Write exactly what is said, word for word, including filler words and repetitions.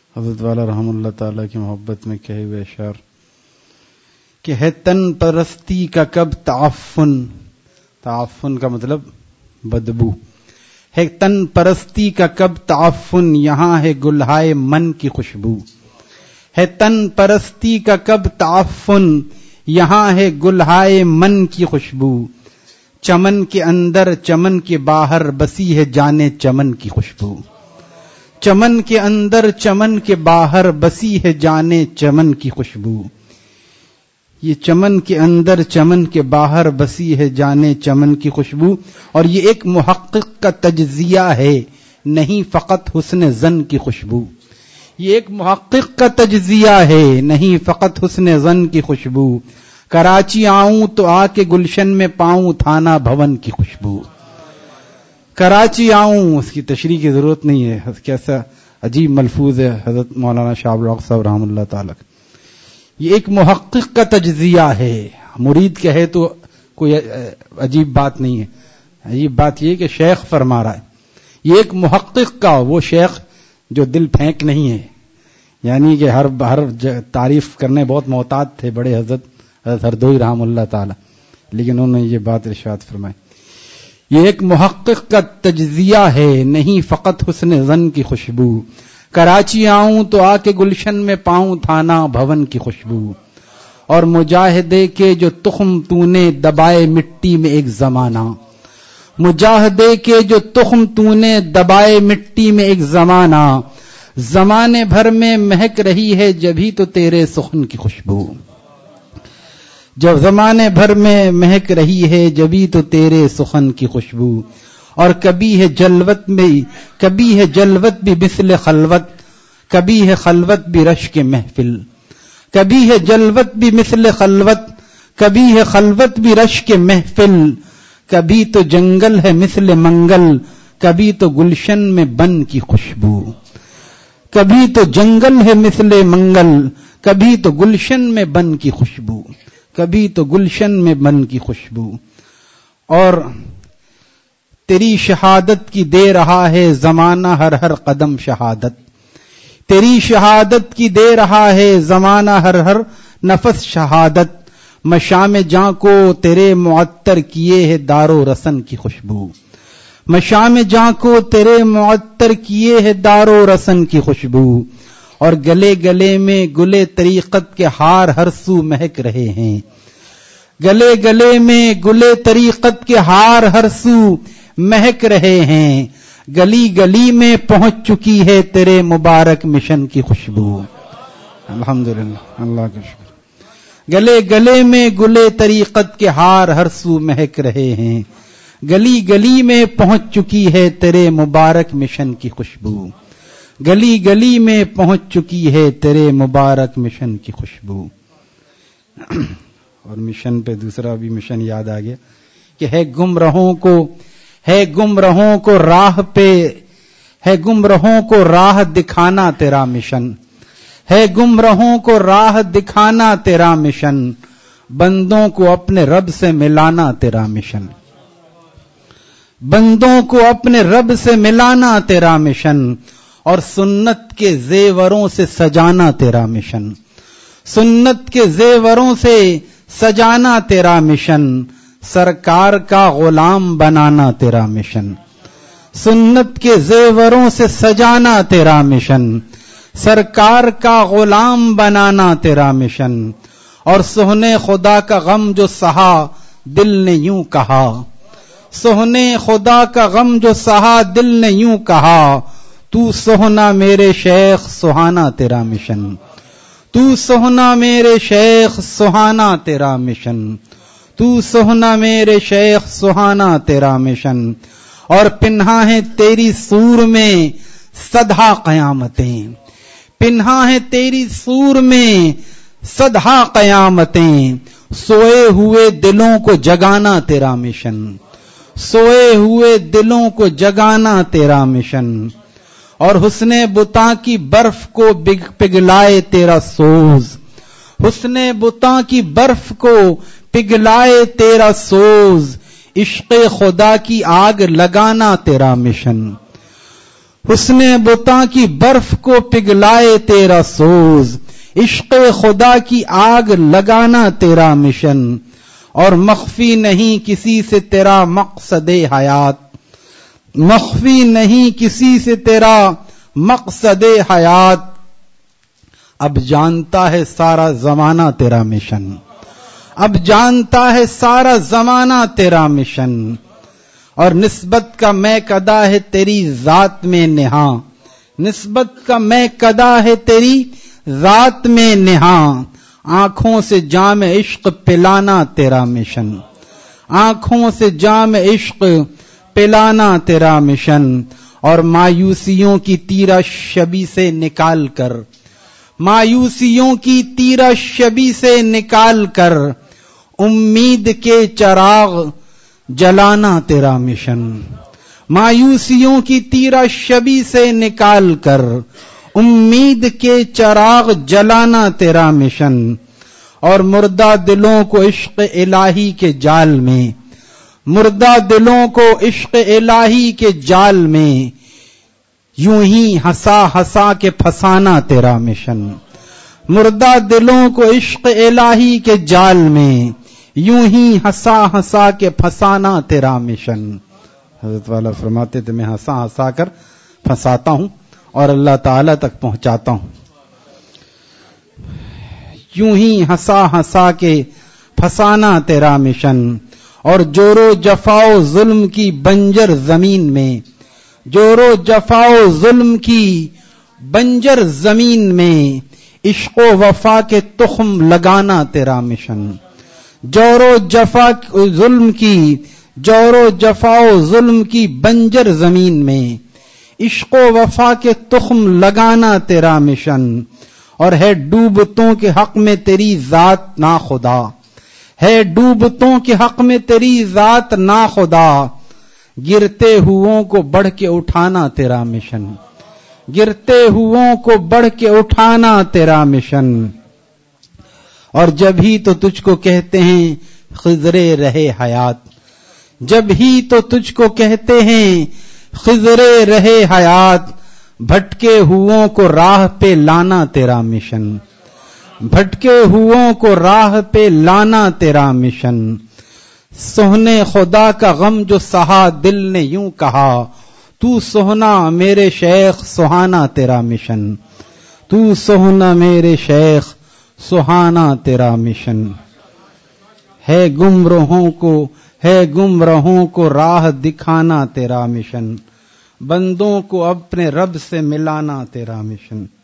حضرت والا رحم اللہ تعالیٰ کی محبت میں کہے ہوئے اشعار کہ ہے تن پرستی کا کب تعفن، تعفن کا مطلب بدبو، ہے تن پرستی کا کب تعفن، یہاں ہے گلہائے من کی خوشبو، ہے تن پرستی کا کب تعفن، یہاں ہے گلہائے من کی خوشبو، چمن کے اندر چمن کے باہر بسی ہے جانے چمن کی خوشبو، چمن کے اندر چمن کے باہر بسی ہے جانے چمن کی خوشبو، یہ چمن کے اندر چمن کے باہر بسی ہے جانے چمن کی خوشبو. اور یہ ایک محقق کا تجزیہ ہے، نہیں فقط حسن زن کی خوشبو. یہ ایک محقق کا تجزیہ ہے، نہیں فقط حسن زن کی خوشبو. کراچی آؤں تو آ کے گلشن میں پاؤں تھانہ بھون کی خوشبو. کراچی آؤں، اس کی تشریح کی ضرورت نہیں ہے، کیسا عجیب ملفوظ ہے حضرت مولانا شاہ الحق صاحب رحم اللہ تعالی. یہ ایک محقق کا تجزیہ ہے، مرید کہے تو کوئی عجیب بات نہیں ہے. عجیب بات یہ کہ شیخ فرما رہا ہے. یہ ایک محقق کا، وہ شیخ جو دل پھینک نہیں ہے، یعنی کہ ہر ہر تعریف کرنے بہت محتاط تھے بڑے حضرت حضرت ہردوئی رحم اللہ تعالی، لیکن انہوں نے یہ بات ارشاد فرمائی. یہ ایک محقق کا تجزیہ ہے، نہیں فقط حسن زن کی خوشبو. کراچی آؤں تو آ کے گلشن میں پاؤں تھانہ بھون کی خوشبو. اور مجاہدے کے جو تخم تو نے دبائے مٹی میں ایک زمانہ، مجاہدے کے جو تخم تو نے دبائے مٹی میں ایک زمانہ، زمانے بھر میں مہک رہی ہے جبھی تو تیرے سخن کی خوشبو. جب زمانے بھر میں مہک رہی ہے جبھی تو تیرے سخن کی خوشبو. اور کبھی ہے جلوت میں، کبھی ہے جلوت بھی مثل خلوت، کبھی ہے خلوت بھی رشک محفل. کبھی ہے جلوت بھی مثل خلوت، کبھی ہے خلوت بھی رشک محفل. کبھی تو جنگل ہے مثل منگل، کبھی تو گلشن میں بن کی خوشبو. کبھی تو جنگل ہے مثل منگل، کبھی تو گلشن میں بن کی خوشبو. کبھی تو گلشن میں بن کی خوشبو. اور تیری شہادت کی دے رہا ہے زمانہ ہر ہر قدم شہادت، تیری شہادت کی دے رہا ہے زمانہ ہر ہر نفس شہادت. مشام جاں کو تیرے معطر کیے ہے دار و رسن کی خوشبو. مشام جاں کو تیرے معطر کیے ہے دار و رسن کی خوشبو. اور گلے گلے میں گلے طریقت کے ہار ہر سو مہک رہے ہیں. گلے گلے میں گلے طریقت کے ہار ہر سو مہک رہے ہیں. گلی گلی میں پہنچ چکی ہے تیرے مبارک مشن کی خوشبو. الحمدللہ، اللہ کا شکر. گلے گلے میں گلے طریقت کے ہار ہر سو مہک رہے ہیں. گلی گلی میں پہنچ چکی ہے تیرے مبارک مشن کی خوشبو. گلی گلی میں پہنچ چکی ہے تیرے مبارک مشن کی خوشبو. اور مشن پہ دوسرا بھی مشن یاد آ گیا کہ ہے گمراہوں کو، ہے گمراہوں کو راہ پہ، ہے گمراہوں کو راہ دکھانا تیرا مشن. ہے گمراہوں کو راہ دکھانا تیرا مشن. بندوں کو اپنے رب سے ملانا تیرا مشن. بندوں کو اپنے رب سے ملانا تیرا مشن. اور سنت کے زیوروں سے سجانا تیرا مشن. سنت کے زیوروں سے سجانا تیرا مشن. سرکار کا غلام بنانا تیرا مشن. سنت کے زیوروں سے سجانا تیرا مشن. سرکار کا غلام بنانا تیرا مشن. اور سہنے خدا کا غم جو سہا دل نے یوں کہا، سہنے خدا کا غم جو سہا دل نے یوں کہا، تو سہنا میرے شیخ سہانا تیرا مشن. تو سہنا میرے شیخ سہانا تیرا مشن. تو سہنا میرے شیخ سہانا تیرا مشن. اور پنہا ہے تیری سور میں صدہا قیامتیں، پنہا ہے تیری سور میں صدہا قیامتیں. سوئے ہوئے دلوں کو جگانا تیرا مشن. سوئے ہوئے دلوں کو جگانا تیرا مشن. اور حسن بتاں کی برف کو پگھلائے تیرا سوز، حسن بتاں کی برف کو پگھلائے تیرا سوز. عشق خدا کی آگ لگانا تیرا مشن. حسن بتاں کی برف کو پگھلائے تیرا سوز، عشق خدا کی آگ لگانا تیرا مشن، اور مخفی نہیں کسی سے تیرا مقصد حیات، مخفی نہیں کسی سے تیرا مقصد حیات، اب جانتا ہے سارا زمانہ تیرا مشن، اب جانتا ہے سارا زمانہ تیرا مشن، اور نسبت کا میں قدا ہے تیری ذات میں نہاں، نسبت کا میں قدا ہے تیری ذات میں نہاں، آنکھوں سے جام عشق پلانا تیرا مشن، آنکھوں سے جام عشق پلانا تیرا مشن، اور مایوسیوں کی تیرہ شبی سے نکال کر، مایوسیوں کی تیرہ شبی سے نکال کر، امید کے چراغ جلانا تیرا مشن، مایوسیوں کی تیرہ شبی سے نکال کر، امید کے چراغ جلانا تیرا مشن، اور مردہ دلوں کو عشق الہی کے جال میں، مردہ دلوں کو عشق الہی کے جال میں، یوں ہی ہنسا ہنسا کے پھنسانا تیرا مشن، مردہ دلوں کو عشق الہی کے جال میں، یوں ہی ہنسا ہنسا کے پھنسانا تیرا مشن۔ حضرت والا فرماتے تھے میں ہنسا ہنسا کر پھنساتا ہوں اور اللہ تعالی تک پہنچاتا ہوں، یوں ہی ہنسا ہنسا کے پھنسانا تیرا مشن، اور جورو جفاؤ ظلم کی بنجر زمین میں، جورو جفاؤ ظلم کی بنجر زمین میں، عشق و وفا کے تخم لگانا تیرا مشن، جورو جفا ظلم کی، جورو جفاؤ ظلم کی بنجر زمین میں، عشق و وفا کے تخم لگانا تیرا مشن، اور ہے ڈوبتوں کے حق میں تیری ذات نا خدا، ہے ڈوبتوں کے حق میں تیری ذات نا خدا، گرتے ہووں کو بڑھ کے اٹھانا تیرا مشن، گرتے ہووں کو بڑھ کے اٹھانا تیرا مشن، اور جب ہی تو تجھ کو کہتے ہیں خضرے رہے حیات، جب ہی تو تجھ کو کہتے ہیں خضرے رہے حیات، بھٹکے ہووں کو راہ پہ لانا تیرا مشن، بھٹکے ہووں کو راہ پہ لانا تیرا مشن، سوہنے خدا کا غم جو سہا دل نے یوں کہا، تو سوہنا میرے شیخ سہانا تیرا مشن، تو سوہنا میرے شیخ سہانا تیرا مشن، ہے گمراہوں کو، ہے گمراہوں کو راہ دکھانا تیرا مشن، بندوں کو اپنے رب سے ملانا تیرا مشن۔